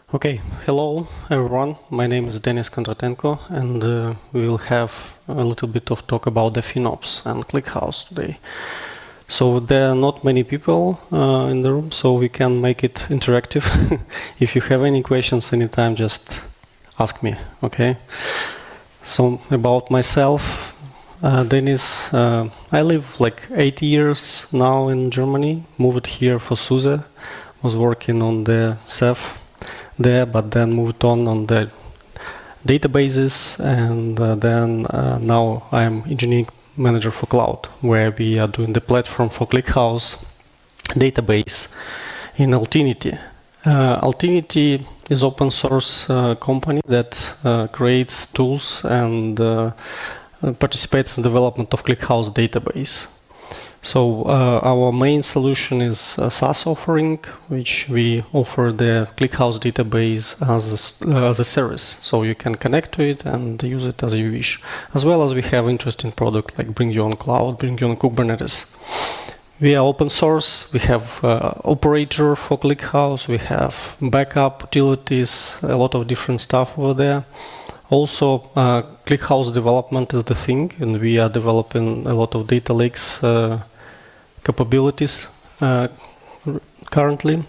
Okay, hello everyone. My name is Denis Kondratenko, and we will have a little bit of talk about the FinOps and ClickHouse today. So there are not many people in the room, so we can make it interactive. If you have any questions anytime, just ask me, okay? So about myself, Denis, I live like 8 years now in Germany, moved here for SUSE, was working on the Ceph there, but then moved on the databases, and then now I'm engineering manager for cloud, where we are doing the platform for ClickHouse database in Altinity. Altinity is open source company that creates tools and participates in the development of ClickHouse database. So our main solution is a SaaS offering, which we offer the ClickHouse database as a service. So you can connect to it and use it as you wish. As well as we have interesting product like Bring Your Own Cloud, Bring Your Own Kubernetes. We are open source. We have operator for ClickHouse. We have backup utilities, a lot of different stuff over there. Also, ClickHouse development is the thing, and we are developing a lot of data lakes capabilities currently.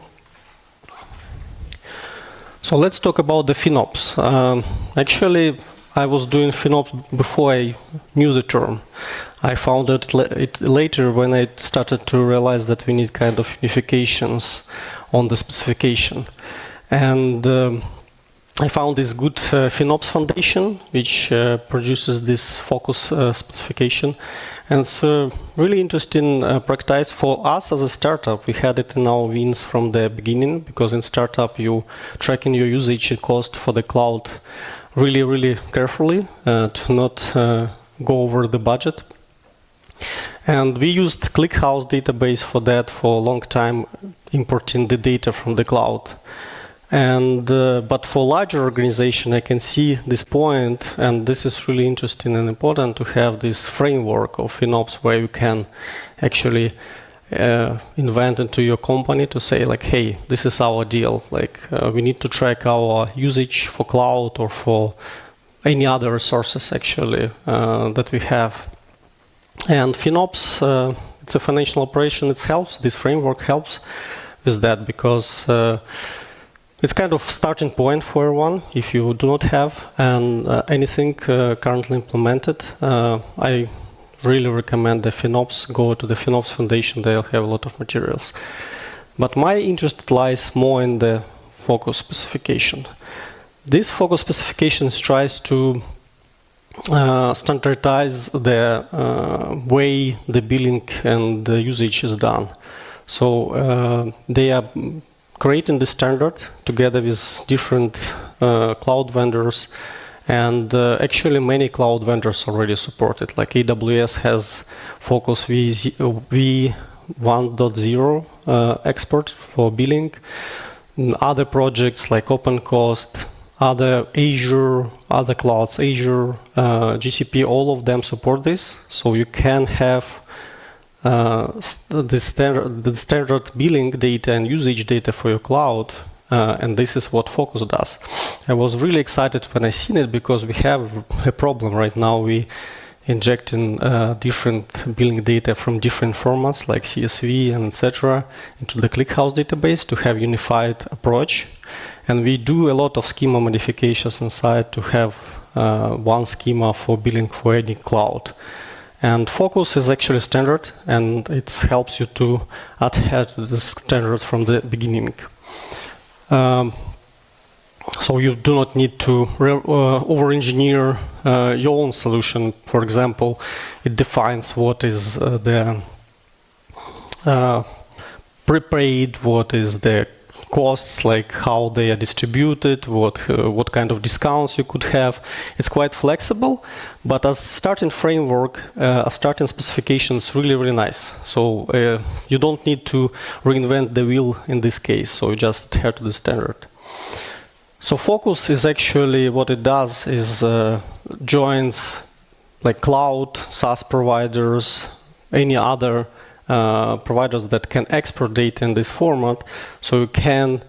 So let's talk about the FinOps. Actually, I was doing FinOps before I knew the term. I found it later when I started to realize that we need kind of unifications on the specification. And I found this good FinOps foundation, which produces this focus specification. And it's really interesting practice for us as a startup. We had it in our wins from the beginning, because in startup you tracking your usage and cost for the cloud really, really carefully to not go over the budget. And we used ClickHouse database for that for a long time, importing the data from the cloud. And but for larger organization, I can see this point, and this is really interesting and important to have this framework of FinOps where you can actually invent into your company to say like, hey, this is our deal. Like we need to track our usage for cloud or for any other resources actually that we have. And FinOps, it's a financial operation. It helps. This framework helps with that because. It's kind of starting point for everyone if you do not have anything currently implemented. I really recommend the FinOps. Go to the FinOps Foundation, they'll have a lot of materials. But my interest lies more in the focus specification. This focus specification tries to standardize the way the billing and the usage is done. So they are creating the standard together with different cloud vendors, and actually many cloud vendors already support it. Like AWS has Focus v1.0 export for billing. Other projects like OpenCost, other Azure, other clouds, Azure, GCP, all of them support this. So you can have the standard billing data and usage data for your cloud, and this is what Focus does. I was really excited when I seen it because we have a problem right now. We injecting different billing data from different formats like CSV and etc. into the ClickHouse database to have unified approach, and we do a lot of schema modifications inside to have one schema for billing for any cloud. And Focus is actually standard, and it helps you to adhere to the standard from the beginning. So you do not need to over-engineer your own solution. For example, it defines what is the prepaid, what is the costs, like how they are distributed, what kind of discounts you could have. It's quite flexible, but as starting framework, a starting specification is really, really nice. So you don't need to reinvent the wheel in this case, so you just adhere to the standard. So Focus is actually, what it does is joins like cloud, SaaS providers, any other providers that can export data in this format, so you can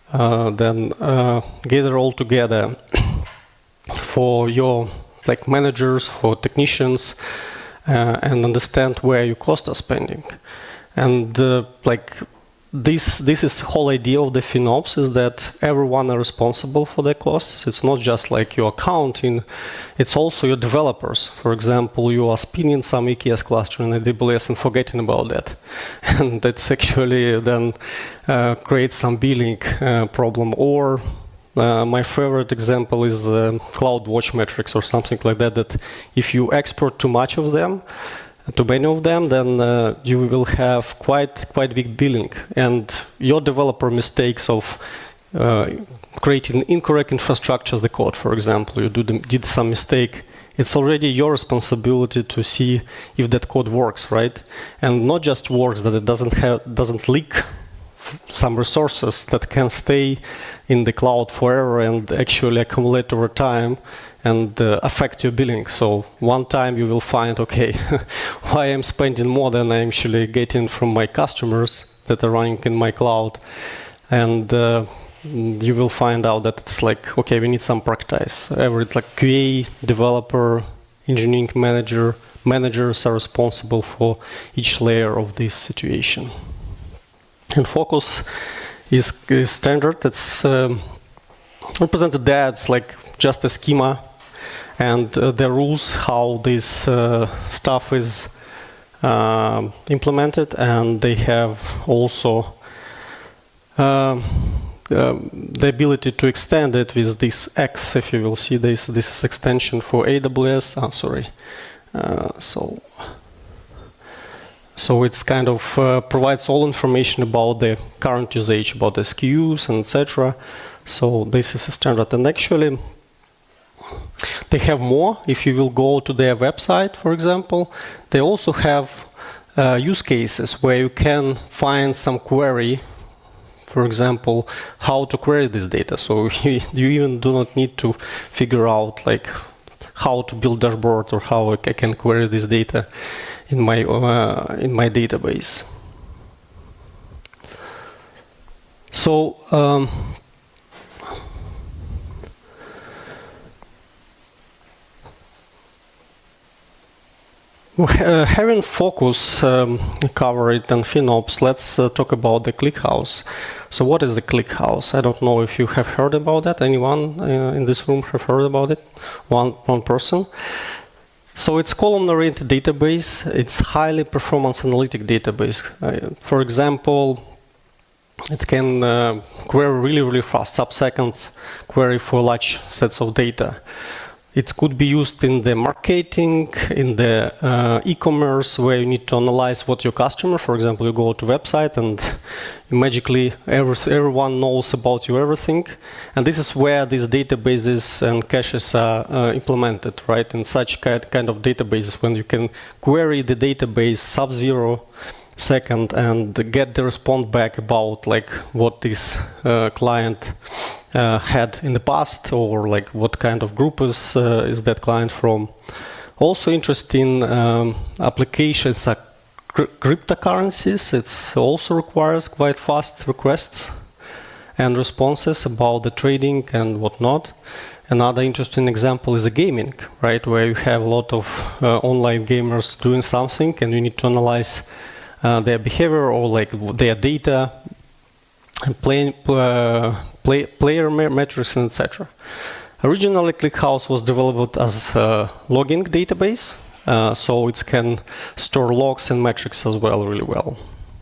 then gather all together for your managers, for technicians, and understand where your costs are spending. And this is the whole idea of the FinOps, is that everyone are responsible for their costs. It's not just like your accounting, it's also your developers. For example, you are spinning some EKS cluster in AWS and forgetting about that. And that's actually then creates some billing problem. Or my favorite example is CloudWatch metrics or something like that, that if you export too much of them, too many of them, then you will have quite big billing. And your developer mistakes of creating incorrect infrastructure of the code, for example, you did some mistake, it's already your responsibility to see if that code works, right? And not just works, that it doesn't leak some resources that can stay in the cloud forever and actually accumulate over time and affect your billing. So one time you will find, okay, why I'm spending more than I'm actually getting from my customers that are running in my cloud. And you will find out that it's like, okay, we need some practice. Every QA, developer, engineering managers are responsible for each layer of this situation. And Focus is standard. It's represented there. It's like just a schema, and the rules how this stuff is implemented, and they have also the ability to extend it with this X. If you will see this is extension for AWS. Oh, sorry. So it's kind of provides all information about the current usage, about the SKUs and etc. So this is a standard. And actually, they have more. If you will go to their website, for example, they also have use cases where you can find some query, for example, how to query this data. So you even do not need to figure out like how to build dashboard or how I can query this data in my database. So having Focus covered and FinOps, let's talk about the ClickHouse. So what is the ClickHouse? I don't know if you have heard about that. Anyone in this room have heard about it? One person. So it's column-oriented database. It's highly performance analytic database. For example, it can query really fast, sub-seconds query for large sets of data. It could be used in the marketing, in the e-commerce, where you need to analyze what your customer, for example, you go to a website and magically everyone knows about you everything. And this is where these databases and caches are implemented, right? In such kind of databases, when you can query the database sub-0 second and get the response back about like what this client had in the past, or like what kind of group is that client from. Also interesting applications are cryptocurrencies. It also requires quite fast requests and responses about the trading and whatnot. Another interesting example is a gaming, right, where you have a lot of online gamers doing something and you need to analyze their behavior or like their data and player metrics, and etc. Originally, ClickHouse was developed as a logging database, so it can store logs and metrics as well really well.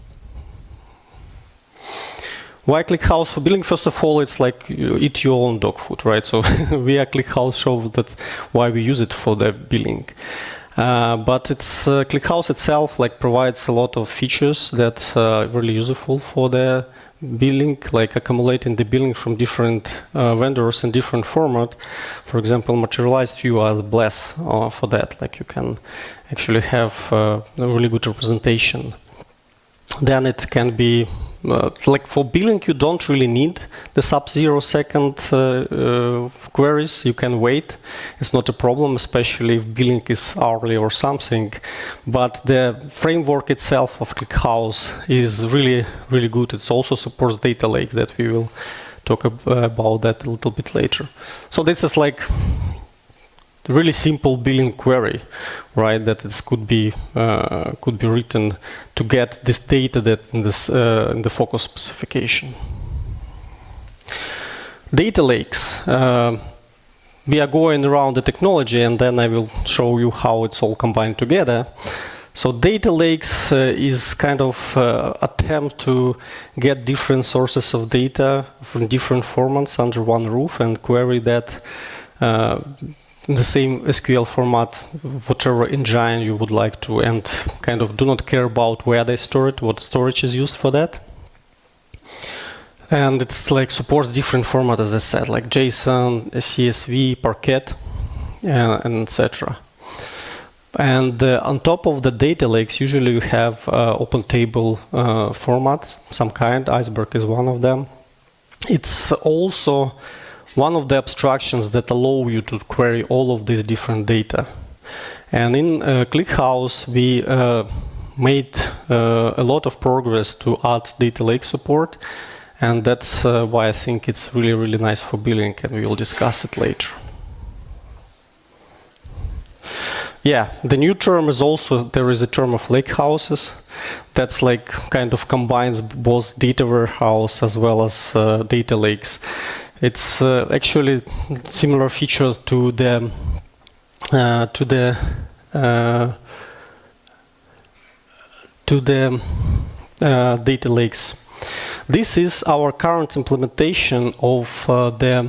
Why ClickHouse for billing? First of all, it's like you eat your own dog food, right? So we are ClickHouse show that why we use it for the billing. But it's ClickHouse itself like provides a lot of features that are really useful for the billing, like accumulating the billing from different vendors in different format. For example, materialized view are the bless for that. Like you can actually have a really good representation. Then it can be like for billing, you don't really need the sub-0 second queries. You can wait. It's not a problem, especially if billing is hourly or something. But the framework itself of ClickHouse is really good. It also supports data lake that we will talk about that a little bit later. So this is like really simple billing query, right? That it could be written to get this data that in the focus specification. Data lakes. We are going around the technology, and then I will show you how it's all combined together. So data lakes is kind of attempt to get different sources of data from different formats under one roof and query that in the same SQL format, whatever engine you would like to, and kind of do not care about where they store it, what storage is used for that. And it's like supports different formats, as I said, like JSON, CSV, Parquet, and etc. And on top of the data lakes, usually you have open table format, some kind. Iceberg is one of them. It's also one of the abstractions that allow you to query all of these different data. And in ClickHouse, we made a lot of progress to add data lake support. And that's why I think it's really, really nice for billing, and we will discuss it later. Yeah, the new term is also, there is a term of lake houses. That's like kind of combines both data warehouse as well as data lakes. It's actually similar features to the data lakes. This is our current implementation of the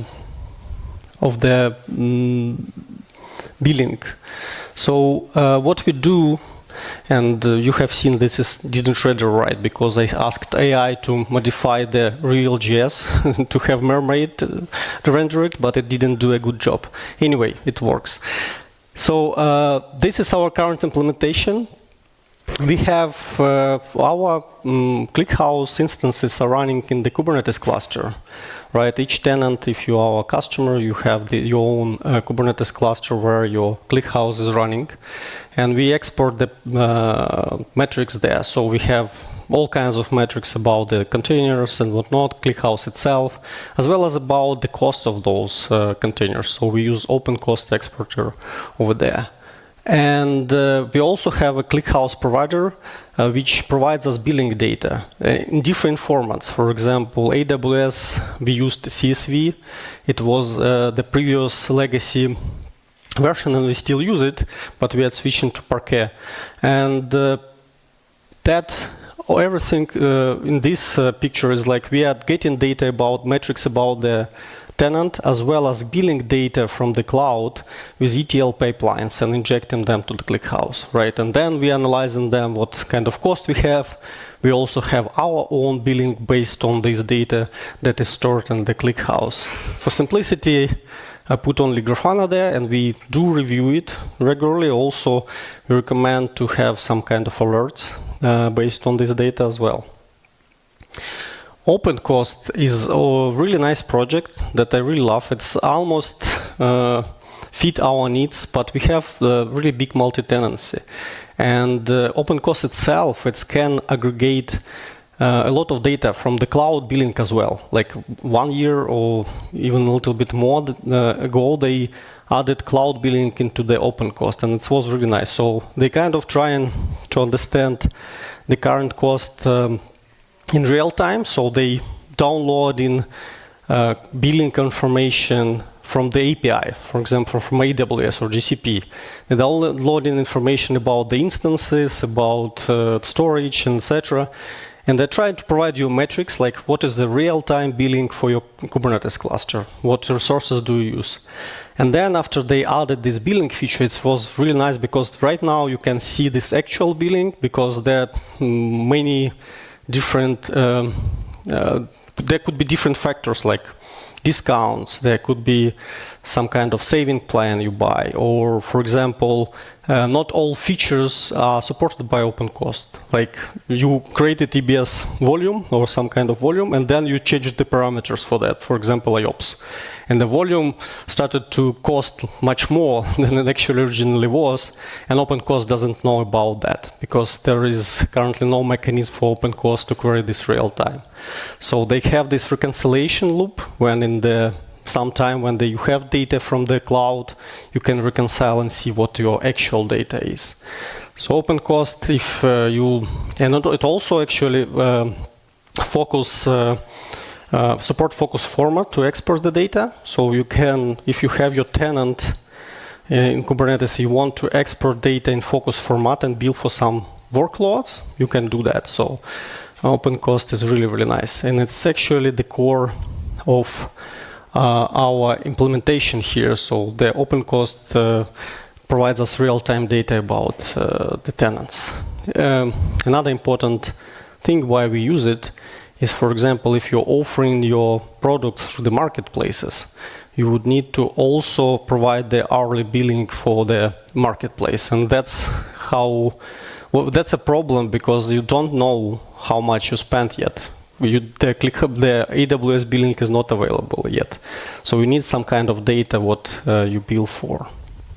billing. So what we do, and you have seen this didn't render right because I asked AI to modify the Real.js to have Mermaid render it, but it didn't do a good job. Anyway, it works. So this is our current implementation. We have our ClickHouse instances are running in the Kubernetes cluster, right? Each tenant, if you are a customer, you have your own Kubernetes cluster where your ClickHouse is running, and we export the metrics there. So we have all kinds of metrics about the containers and whatnot, ClickHouse itself, as well as about the cost of those containers. So we use Open Cost Exporter over there. And we also have a ClickHouse provider which provides us billing data in different formats. For example, AWS, we used CSV. It was the previous legacy version, and we still use it, but we are switching to Parquet. And everything in this picture is like we are getting data about metrics about the tenant, as well as billing data from the cloud with ETL pipelines and injecting them to the ClickHouse, right? And then we analyzing them, what kind of cost we have. We also have our own billing based on this data that is stored in the ClickHouse. For simplicity, I put only Grafana there, and we do review it regularly. Also, we recommend to have some kind of alerts based on this data as well. OpenCost is a really nice project that I really love. It's almost fit our needs, but we have really big multi-tenancy. And OpenCost itself, it can aggregate a lot of data from the cloud billing as well. Like 1 year or even a little bit more ago, they added cloud billing into the OpenCost, and it was really nice. So they kind of trying to understand the current cost in real time, so they download in billing information from the API, for example, from AWS or GCP. They download in information about the instances, about storage, etc. And they try to provide you metrics like what is the real-time billing for your Kubernetes cluster, what resources do you use. And then after they added this billing feature, it was really nice because right now you can see this actual billing because there are many different, there could be different factors like discounts, there could be some kind of saving plan you buy, or for example, not all features are supported by OpenCost. Like you create a TBS volume or some kind of volume, and then you change the parameters for that, for example, IOPS. And the volume started to cost much more than it actually originally was, and OpenCost doesn't know about that because there is currently no mechanism for OpenCost to query this real time. So they have this reconciliation loop when in the sometime when you have data from the cloud, you can reconcile and see what your actual data is. So OpenCost, if it also actually support focus format to export the data. So you can, if you have your tenant in Kubernetes, you want to export data in focus format and build for some workloads, you can do that. So OpenCost is really, really nice. And it's actually the core of our implementation here. So the OpenCost provides us real-time data about the tenants. Another important thing why we use it is, for example, if you're offering your product through the marketplaces, you would need to also provide the hourly billing for the marketplace. And that's that's a problem because you don't know how much you spent yet. The AWS billing is not available yet. So you need some kind of data what you bill for.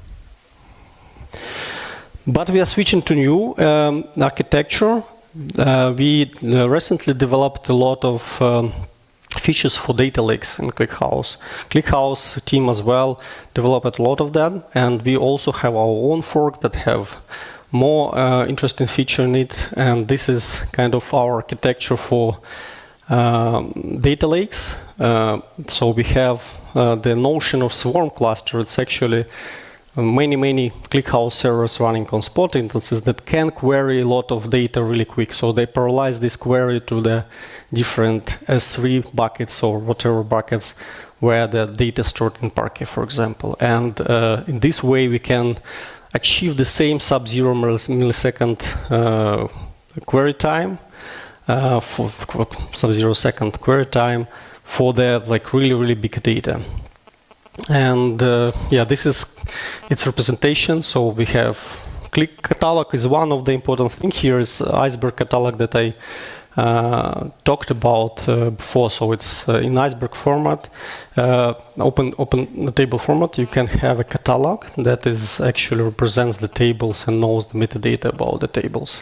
But we are switching to new architecture. We recently developed a lot of features for data lakes in ClickHouse. ClickHouse team as well developed a lot of them, and we also have our own fork that have more interesting feature in it. And this is kind of our architecture for data lakes. So we have the notion of swarm cluster. It's actually many ClickHouse servers running on Spot instances that can query a lot of data really quick. So they parallelize this query to the different S3 buckets or whatever buckets where the data is stored in Parquet, for example. And in this way, we can achieve the same sub-0 millisecond query time, for sub-0 second query time for the really big data. And this is its representation. So we have Click catalog is one of the important things here. Is Iceberg catalog that I talked about before. So it's in Iceberg format, open table format. You can have a catalog that is actually represents the tables and knows the metadata about the tables.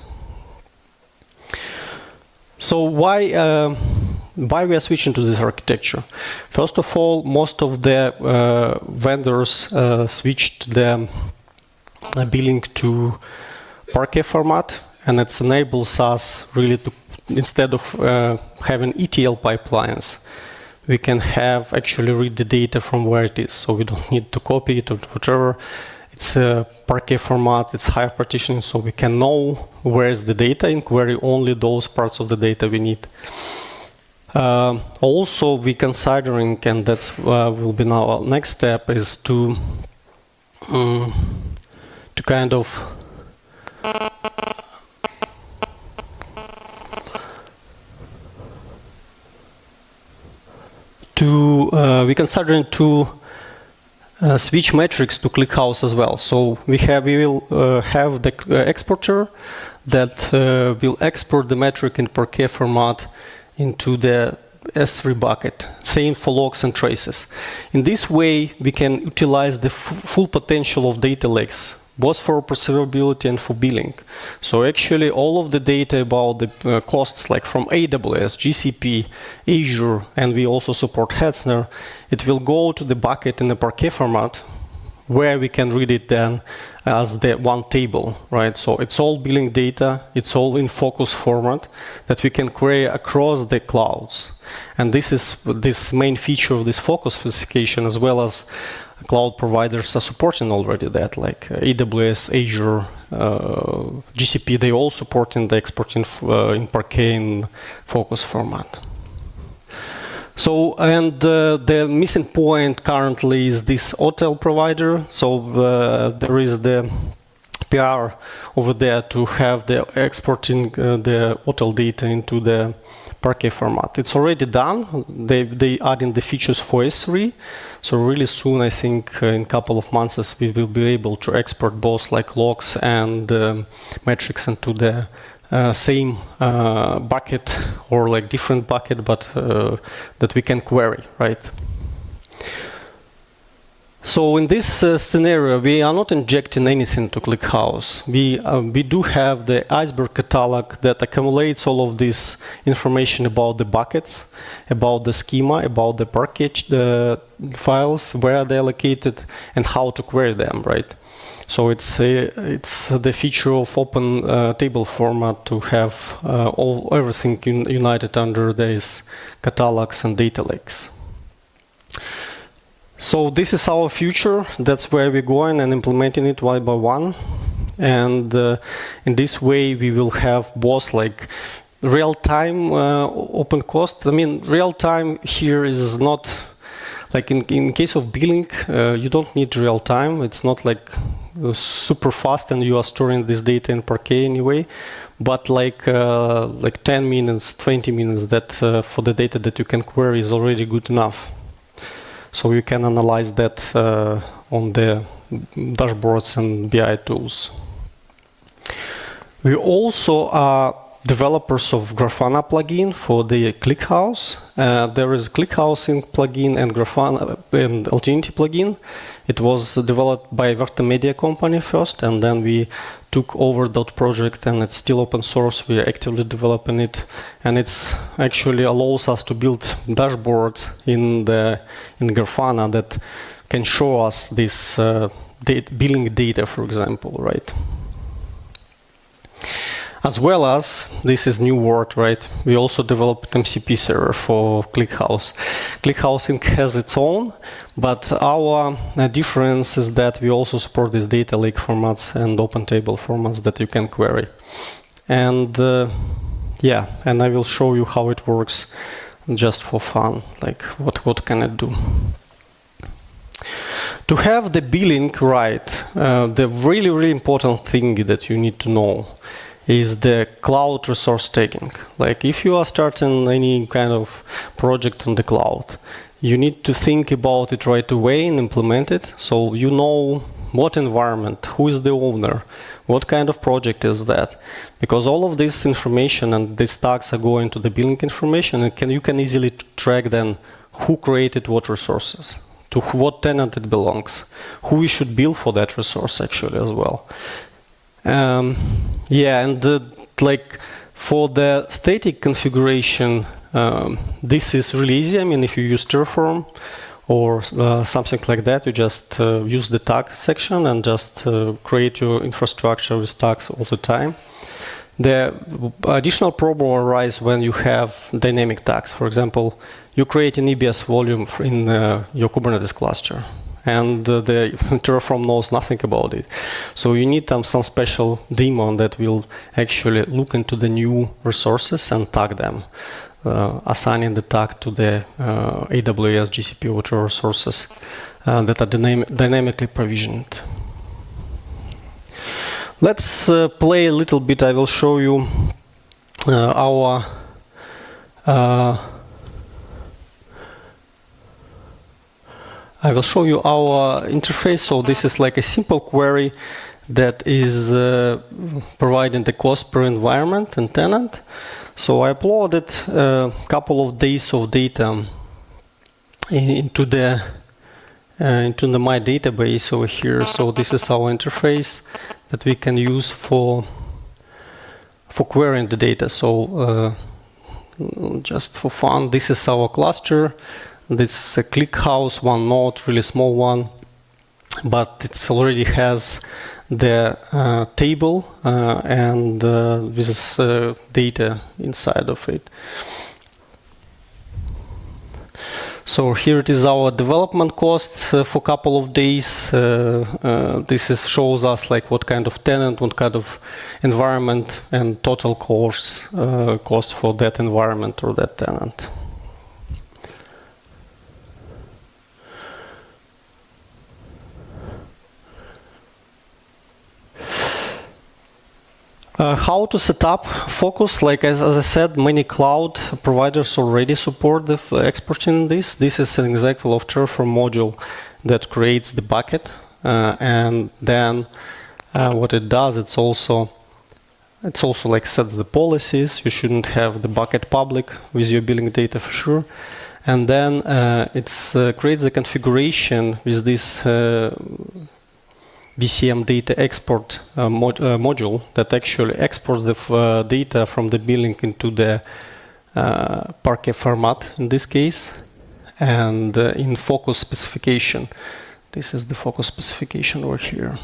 So why we are switching to this architecture? First of all, most of the vendors switched the billing to Parquet format, and it enables us really to, instead of having ETL pipelines, we can have actually read the data from where it is. So we don't need to copy it or whatever. It's a Parquet format, it's high partitioning, so we can know where is the data and query only those parts of the data we need. Also, we considering, and that's will be now our next step, is to kind of we considering to switch metrics to ClickHouse as well. So we will have the exporter that will export the metric in Parquet format into the S3 bucket. Same for logs and traces. In this way, we can utilize the full potential of data lakes, both for observability and for billing. So actually, all of the data about the costs, like from AWS, GCP, Azure, and we also support Hetzner, it will go to the bucket in the Parquet format, where we can read it then as the one table, right? So it's all billing data, it's all in focus format that we can query across the clouds. And this is this main feature of this focus specification, as well as cloud providers are supporting already that, like AWS, Azure, GCP, they all supporting the export in Parquet in focus format. So, and the missing point currently is this hotel provider. So there is the PR over there to have the exporting the hotel data into the Parquet format. It's already done. They adding the features for S3. So really soon, I think in a couple of months, we will be able to export both like logs and metrics into the same bucket or like different bucket, but that we can query, right? So in this scenario, we are not injecting anything to ClickHouse. We do have the Iceberg catalog that accumulates all of this information about the buckets, about the schema, about the Parquet files, where they're located, and how to query them, right? So it's the feature of open table format to have everything united under these catalogs and data lakes. So this is our future. That's where we're going and implementing it one by one. And in this way, we will have both like real-time open cost. I mean, real-time here is not like in case of billing, you don't need real-time. It's not like super fast and you are storing this data in Parquet anyway. But like 10 minutes, 20 minutes that for the data that you can query is already good enough. So you can analyze that on the dashboards and BI tools. We also are developers of Grafana plugin for the ClickHouse. There is ClickHouse Inc. plugin and Grafana and Altinity plugin. It was developed by Verta Media company first, and then we took over that project, and it's still open source. We are actively developing it, and it's actually allows us to build dashboards in Grafana that can show us this billing data, for example, right? As well as, this is new word, right? We also developed MCP server for ClickHouse. ClickHouse Inc. has its own, but our difference is that we also support these data lake formats and open table formats that you can query. And yeah, and I will show you how it works just for fun, like what can it do. To have the billing right, the really important thing that you need to know is the cloud resource tagging. Like if you are starting any kind of project on the cloud, you need to think about it right away and implement it. So you know what environment, who is the owner, what kind of project is that. Because all of this information and these tags are going to the billing information, and you can easily track then who created what resources, to what tenant it belongs, who we should bill for that resource actually as well. Yeah, and like for the static configuration, this is really easy. I mean, if you use Terraform or something like that, you just use the tag section and just create your infrastructure with tags all the time. The additional problem arises when you have dynamic tags. For example, you create an EBS volume in your Kubernetes cluster, and the Terraform knows nothing about it. So you need some special daemon that will actually look into the new resources and tag them, assigning the tag to the AWS, GCP, whatever resources that are dynamically provisioned. Let's play a little bit. I will show you our interface. So this is like a simple query that is providing the cost per environment and tenant. So I uploaded a couple of days of data into my database over here. So this is our interface that we can use for querying the data. So just for fun, this is our cluster. This is a ClickHouse, one node, really small one, but it already has the table and this data inside of it. So here it is our development costs for a couple of days. This shows us like what kind of tenant, what kind of environment, and total cost for that environment or that tenant. How to set up Focus? Like as I said, many cloud providers already support the exporting this. This is an example of Terraform module that creates the bucket, and then what it does, it's also like sets the policies. You shouldn't have the bucket public with your billing data for sure. And then it creates a configuration with this BCM data export module that actually exports the data from the billing into the Parquet format in this case, and in Focus specification. This is the Focus specification over here.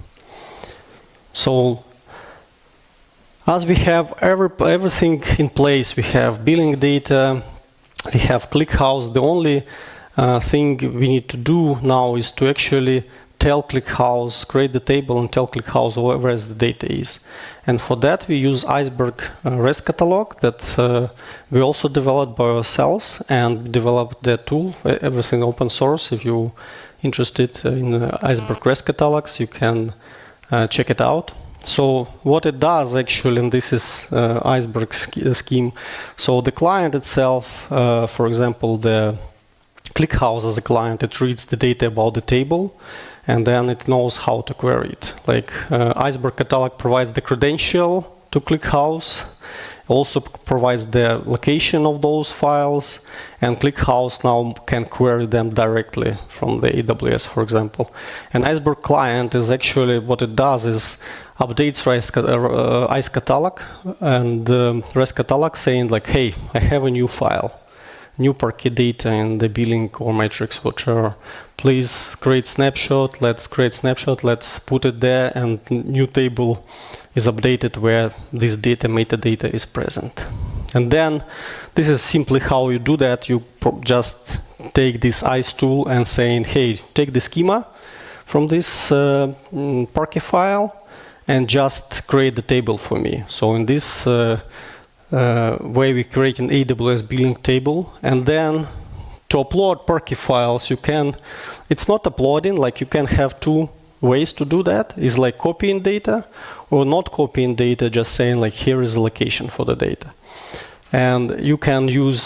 So as we have everything in place, we have billing data, we have ClickHouse. The only thing we need to do now is to actually tell ClickHouse, create the table and tell ClickHouse where the data is. And for that we use Iceberg REST catalog that we also developed by ourselves, and developed the tool, everything open source. If you're interested in Iceberg REST catalogs, you can check it out. So what it does actually, and this is Iceberg scheme. So the client itself, for example, the ClickHouse as a client, it reads the data about the table, and then it knows how to query it. Like Iceberg catalog provides the credential to ClickHouse, also provides the location of those files, and ClickHouse now can query them directly from the AWS, for example. And Iceberg client is actually, what it does is updates ICE catalog and REST catalog saying like, hey, I have a new file, new Parquet data in the billing or metrics, whatever. Please create snapshot, let's create snapshot, let's put it there, and new table is updated where this data, metadata is present. And then this is simply how you do that. You just take this ICE tool and saying, hey, take the schema from this Parquet file and just create the table for me. So in this way we create an AWS billing table, and then to upload Parquet files, you can, it's not uploading, like you can have two ways to do that. Is like copying data or not copying data, just saying like here is a location for the data. And you can use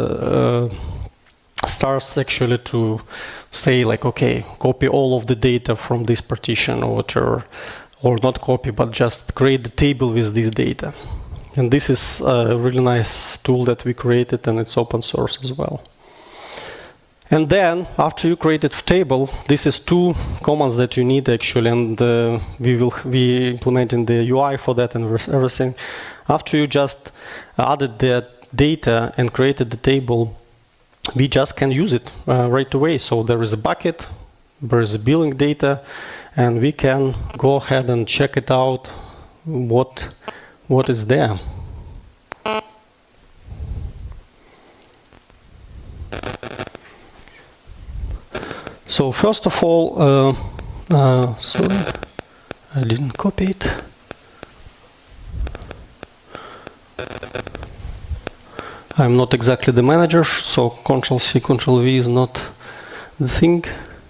stars actually to say like, okay, copy all of the data from this partition or whatever, or not copy, but just create the table with this data. And this is a really nice tool that we created, and it's open source as well. And then, after you created table, this is two commands that you need actually, and we implementing the UI for that and everything. After you just added the data and created the table, we just can use it right away. So there is a bucket, there is a billing data, and we can go ahead and check it out, what is there. So first of all, sorry, I didn't copy it. I'm not exactly the manager, so Ctrl+C, Ctrl+V is not the thing.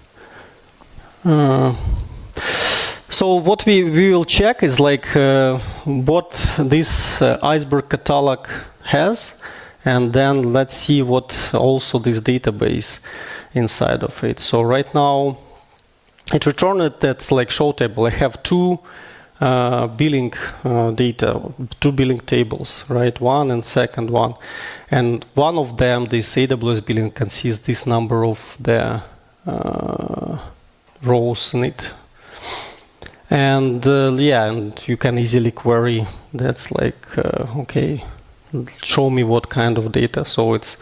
So what we will check is like what this Iceberg catalog has, and then let's see what also this database inside of it. So right now it returned that's like show table. I have two billing data, two billing tables, right? One and second one. And one of them, this AWS billing, consists this number of the rows in it. And yeah, and you can easily query. That's like, okay, show me what kind of data. So it's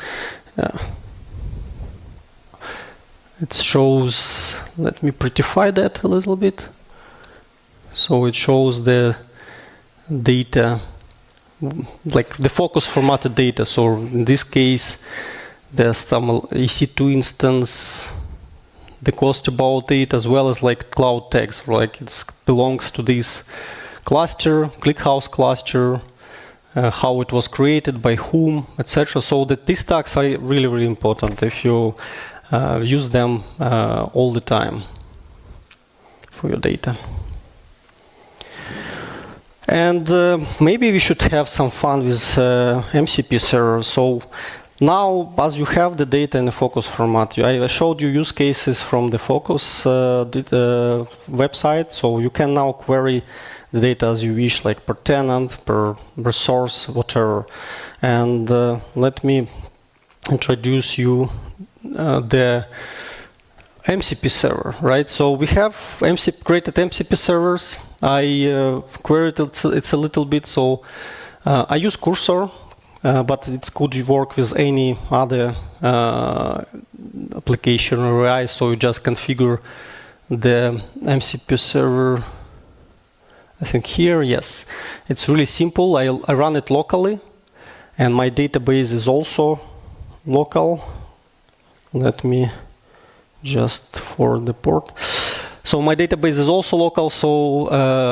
it shows, let me prettify that a little bit. So it shows the data, like the Focus formatted data. So in this case, there's some EC2 instance, the cost about it, as well as like cloud tags, like it belongs to this cluster, ClickHouse cluster, how it was created, by whom, etc. So that these tags are really, really important if you use them all the time for your data. And maybe we should have some fun with MCP server. So now, as you have the data in the Focus format, I showed you use cases from the Focus website. So you can now query the data as you wish, like per tenant, per resource, whatever. And let me introduce you the MCP server, right? So we have created MCP servers. I queried it's a little bit. So I use Cursor, but it could work with any other application or AI. So you just configure the MCP server. I think here, yes. It's really simple. I run it locally, and my database is also local. Let me just for the port. So my database is also local. So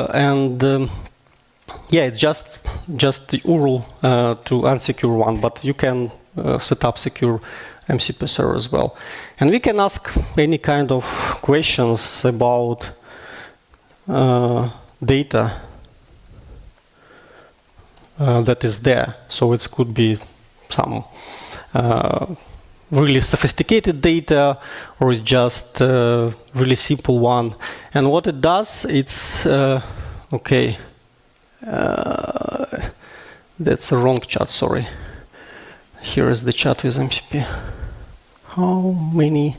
yeah, it's just the URL to unsecure one, but you can set up secure MCP server as well. And we can ask any kind of questions about data that is there. So it could be some really sophisticated data, or it's just a really simple one. And what it does, it's okay. That's a wrong chat, sorry. Here is the chat with MCP. How many?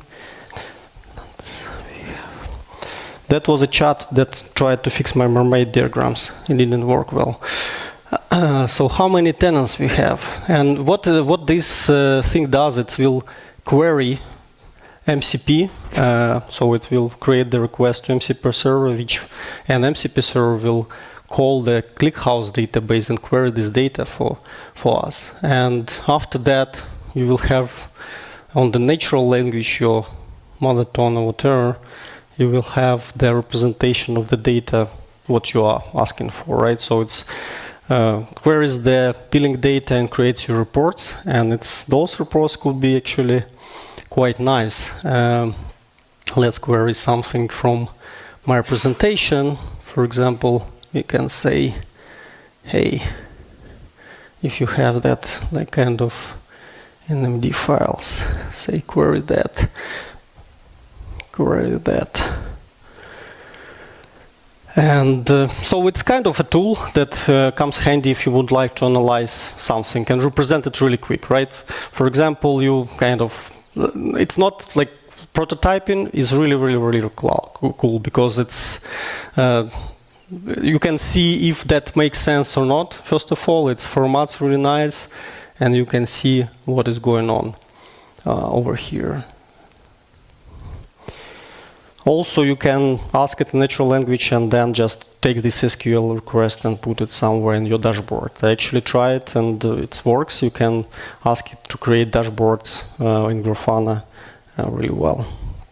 That was a chat that tried to fix my mermaid diagrams. It didn't work well. So how many tenants we have? And what this thing does, it will query MCP. So it will create the request to MCP server, and MCP server will call the ClickHouse database and query this data for us. And after that, you will have on the natural language, your mother tongue or whatever, you will have the representation of the data, what you are asking for, right? So it's queries the billing data and creates your reports, and those reports could be actually quite nice. Let's query something from my representation. For example, we can say, hey, if you have that like kind of NMD files, say query that. And so it's kind of a tool that comes handy if you would like to analyze something and represent it really quick, right? For example, you kind of, it's not like prototyping is really cool because it's, you can see if that makes sense or not. First of all, its format's really nice, and you can see what is going on over here. Also, you can ask it in natural language and then just take this SQL request and put it somewhere in your dashboard. I actually tried it and it works. You can ask it to create dashboards in Grafana really well.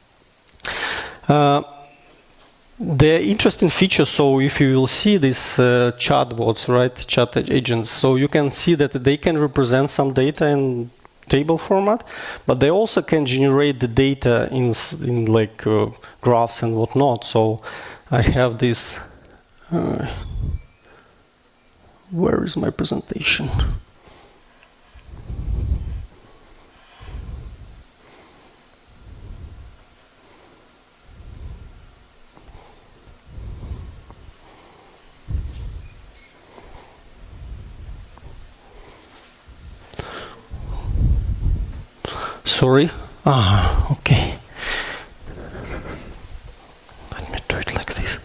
The interesting feature, so if you will see these chatbots, right, chat agents, so you can see that they can represent some data in table format, but they also can generate the data in like graphs and whatnot. So I have this, where is my presentation? Sorry. Okay. Let me do it like this.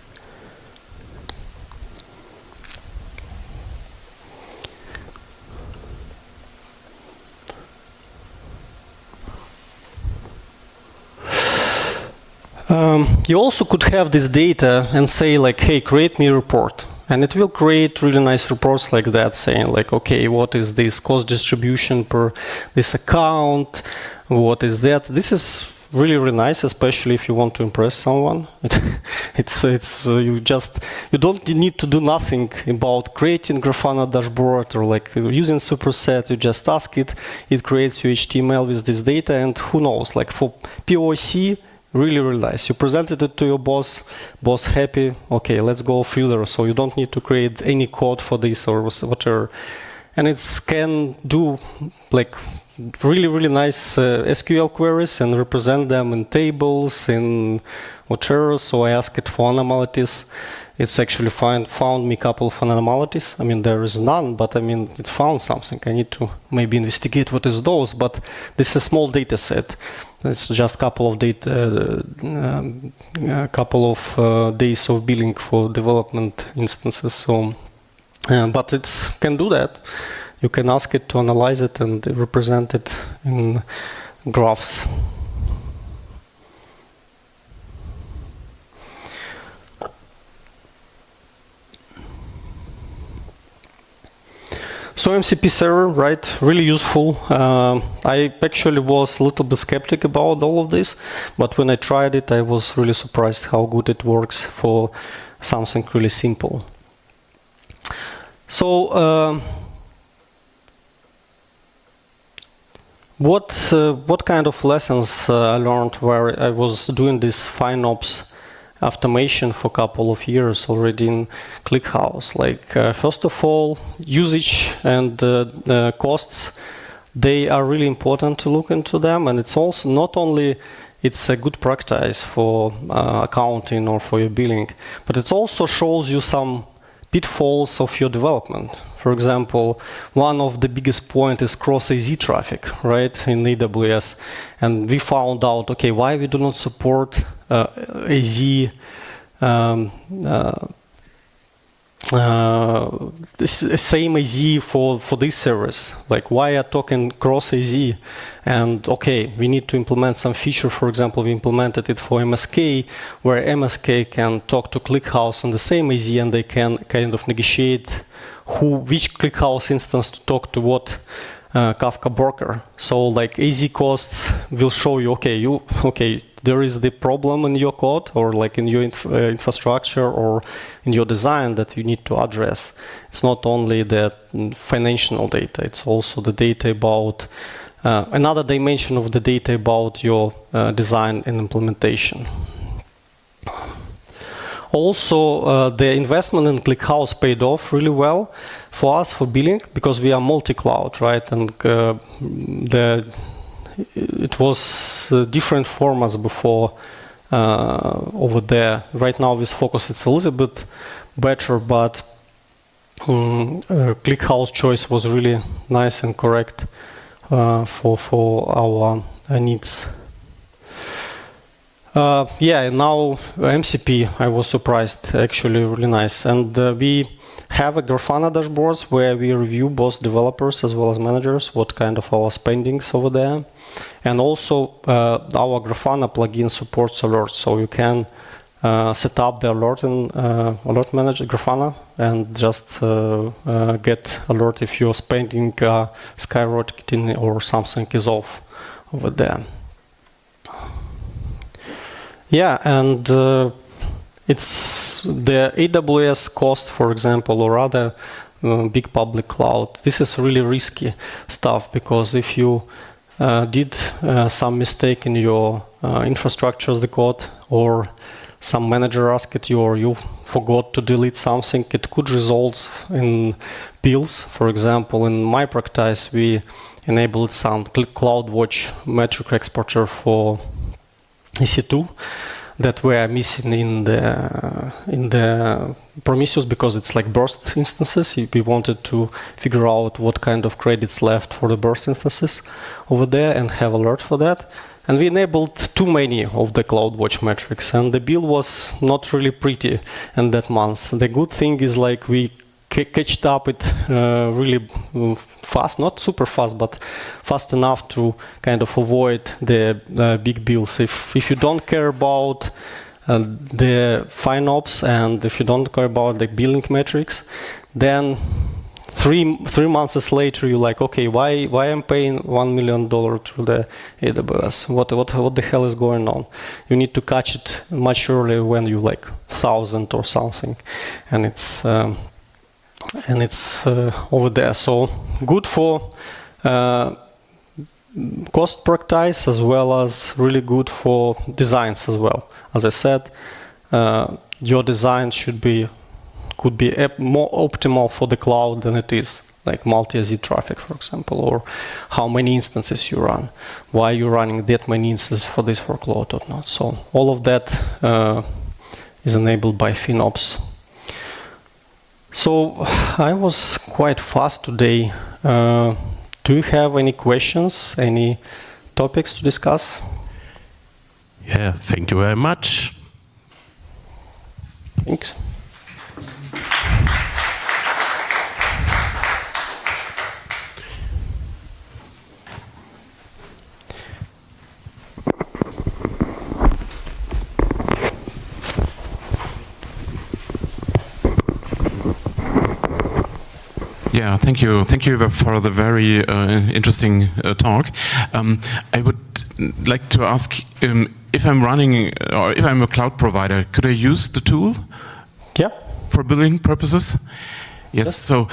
You also could have this data and say like, hey, create me a report. And it will create really nice reports like that, saying like, okay, what is this cost distribution per this account? What is that? This is really nice, especially if you want to impress someone. You don't need to do nothing about creating Grafana dashboard or like using Superset. You just ask it, it creates your HTML with this data, and who knows, like for POC, Really, really nice. You presented it to your boss, boss happy, okay, let's go further. So you don't need to create any code for this or whatever. And it can do like really, really nice SQL queries and represent them in tables, in whatever. So I asked it for anomalies. It's actually found me a couple of anomalies. I mean, there is none, but I mean, it found something. I need to maybe investigate what is those, but this is a small data set. It's just a couple of days of billing for development instances. So, but it can do that. You can ask it to analyze it and represent it in graphs. So MCP server, right, really useful. I actually was a little bit skeptic about all of this, but when I tried it, I was really surprised how good it works for something really simple. So what kind of lessons I learned where I was doing this FinOps automation for a couple of years already in ClickHouse. Like first of all, usage and costs, they are really important to look into them, and it's also not only it's a good practice for accounting or for your billing, but it also shows you some pitfalls of your development. For example, one of the biggest point is cross-AZ traffic, right, in AWS. And we found out, okay, why we do not support AZ, same AZ for this service. Like, why are talking cross-AZ? And okay, we need to implement some feature. For example, we implemented it for MSK, where MSK can talk to ClickHouse on the same AZ, and they can kind of negotiate which ClickHouse instance to talk to what Kafka broker. So like AZ costs will show you, okay, there is the problem in your code or like in your infrastructure or in your design that you need to address. It's not only the financial data, it's also the data about another dimension of the data about your design and implementation. Also, the investment in ClickHouse paid off really well for us for billing because we are multi-cloud, right? And it was different formats before over there. Right now, with Focus, it's a little bit better, but ClickHouse choice was really nice and correct for our needs. Yeah, now MCP, I was surprised, actually really nice. And we have a Grafana dashboards where we review both developers as well as managers, what kind of our spendings over there. And also our Grafana plugin supports alerts, so you can set up the alert in Alert Manager Grafana and just get alert if your spending skyrocketing or something is off over there. Yeah, and it's the AWS cost, for example, or other big public cloud. This is really risky stuff because if you did some mistake in your infrastructure of the code, or some manager asked you, or you forgot to delete something, it could result in bills. For example, in my practice, we enabled some CloudWatch metric exporter for EC2 that were missing in the Prometheus because it's like burst instances. We wanted to figure out what kind of credits left for the burst instances over there and have alert for that. And we enabled too many of the CloudWatch metrics, and the bill was not really pretty in that month. The good thing is like we catched up it really fast, not super fast, but fast enough to kind of avoid the big bills. If you don't care about the FinOps and if you don't care about the billing metrics, then three months later you're like, okay, why I'm paying $1 million to the AWS? What the hell is going on? You need to catch it much earlier when you like 1,000 or something, and it's over there. So good for cost practice as well as really good for designs as well. As I said, your design could be more optimal for the cloud than it is, like multi-AZ traffic, for example, or how many instances you run, why you're running that many instances for this workload or not. So all of that is enabled by FinOps. So I was quite fast today. Do you have any questions, any topics to discuss? Yeah, thank you very much. Thanks. Yeah, thank you. Thank you for the very interesting talk. I would like to ask if I'm running or if I'm a cloud provider, could I use the tool? Yeah. For billing purposes? Yes. So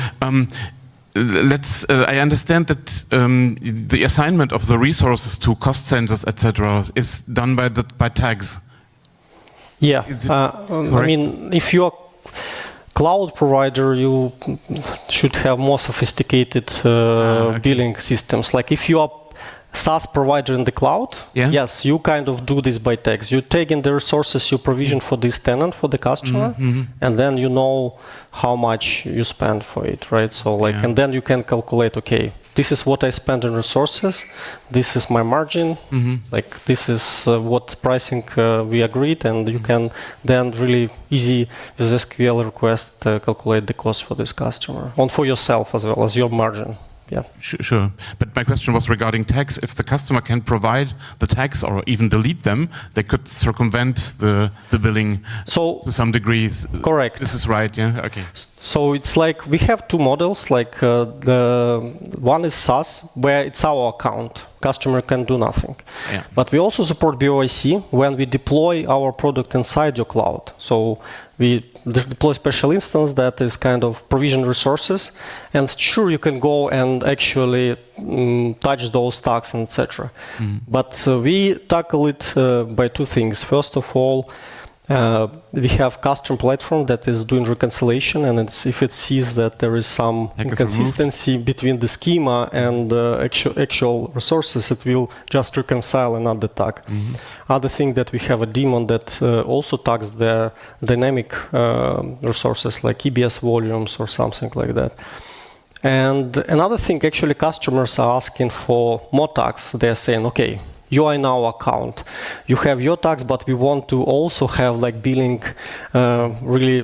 I understand that the assignment of the resources to cost centers, etc., is done by tags. Yeah. I mean, if you're cloud provider, you should have more sophisticated billing systems. Like if you are SaaS provider in the cloud, yes, you kind of do this by tags. You take in the resources you provision for this tenant, for the customer, and then you know how much you spend for it, right? So like, and then you can calculate, okay, this is what I spend on resources, this is my margin, like this is what pricing we agreed, and you can then really easy with SQL request calculate the cost for this customer, and for yourself as well as your margin. Yeah. Sure. But my question was regarding tags. If the customer can provide the tags or even delete them, they could circumvent the billing to some degree. Correct. This is right, yeah? Okay. So it's like we have two models. Like the one is SaaS, where it's our account. Customer can do nothing. Yeah. But we also support BOIC when we deploy our product inside your cloud. So we deploy special instance that is kind of provision resources, and sure you can go and actually touch those tags and etc. But we tackle it by two things. First of all, we have custom platform that is doing reconciliation, and if it sees that there is some inconsistency between the schema and actual resources, it will just reconcile another tag. Other thing that we have a daemon that also tags the dynamic resources like EBS volumes or something like that. And another thing, actually customers are asking for more tags. They're saying, okay, you are in our account. You have your tags, but we want to also have like billing really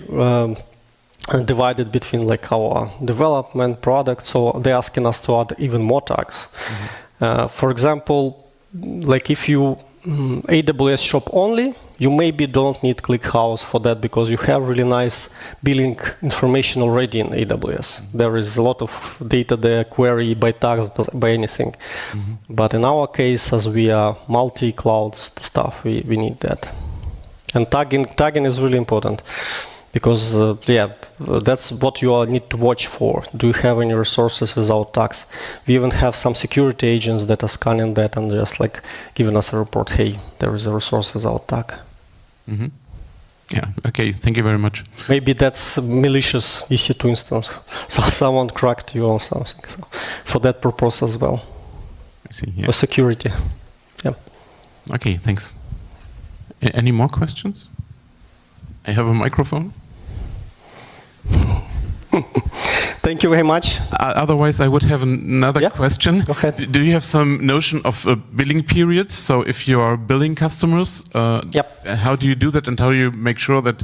divided between like our development product. So they're asking us to add even more tags. For example, like if you AWS shop only, you maybe don't need ClickHouse for that because you have really nice billing information already in AWS. There is a lot of data there, query by tags, by anything. But in our case, as we are multi-cloud stuff, we need that. And tagging is really important because, that's what you need to watch for. Do you have any resources without tags? We even have some security agents that are scanning that and just like giving us a report, hey, there is a resource without tag. Yeah, okay, thank you very much. Maybe that's a malicious EC2 instance. So someone cracked you or something. So for that purpose as well. I see, yeah. For security. Yeah. Okay, thanks. Any more questions? I have a microphone. Thank you very much. Otherwise, I would have another question. Go ahead. Do you have some notion of a billing period? So if you are billing customers, how do you do that, and how do you make sure that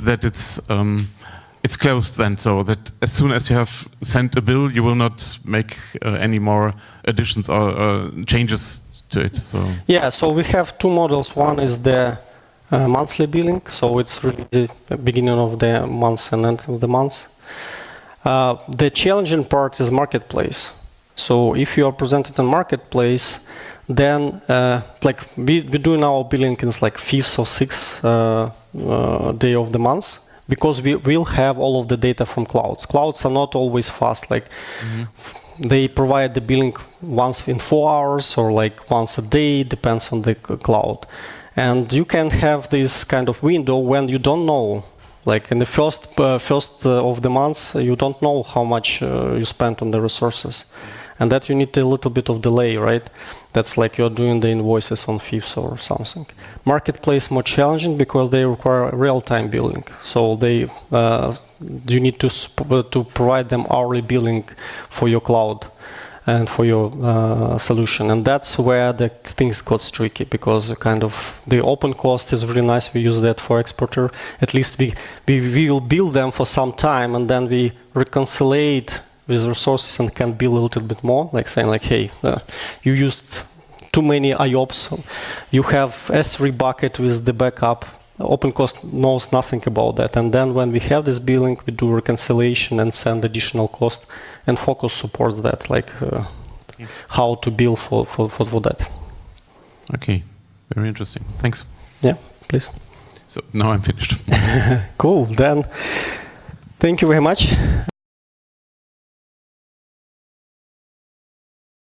it's closed then, so that as soon as you have sent a bill, you will not make any more additions or changes to it? So so we have two models. One is the monthly billing, so it's really the beginning of the month and end of the month. The challenging part is marketplace. So if you are presented in marketplace, then like we doing our billing in like 5th or 6th day of the month, because we will have all of the data from clouds. Clouds are not always fast. Like they provide the billing once in 4 hours or like once a day, depends on the cloud. And you can have this kind of window when you don't know. Like in the first of the months, you don't know how much you spent on the resources. And that you need a little bit of delay, right? That's like you're doing the invoices on fifths or something. Marketplace more challenging because they require real-time billing. So they you need to provide them hourly billing for your cloud and for your solution. And that's where the things got tricky, because kind of the open cost is really nice. We use that for exporter. At least we will build them for some time, and then we reconcile with resources and can build a little bit more, like saying like, hey, you used too many IOPS. You have S3 bucket with the backup. OpenCost knows nothing about that. And then when we have this billing, we do reconciliation and send additional cost, and Focus supports that, like how to bill for that. Okay, very interesting. Thanks. Yeah, please. So now I'm finished. Cool, then thank you very much.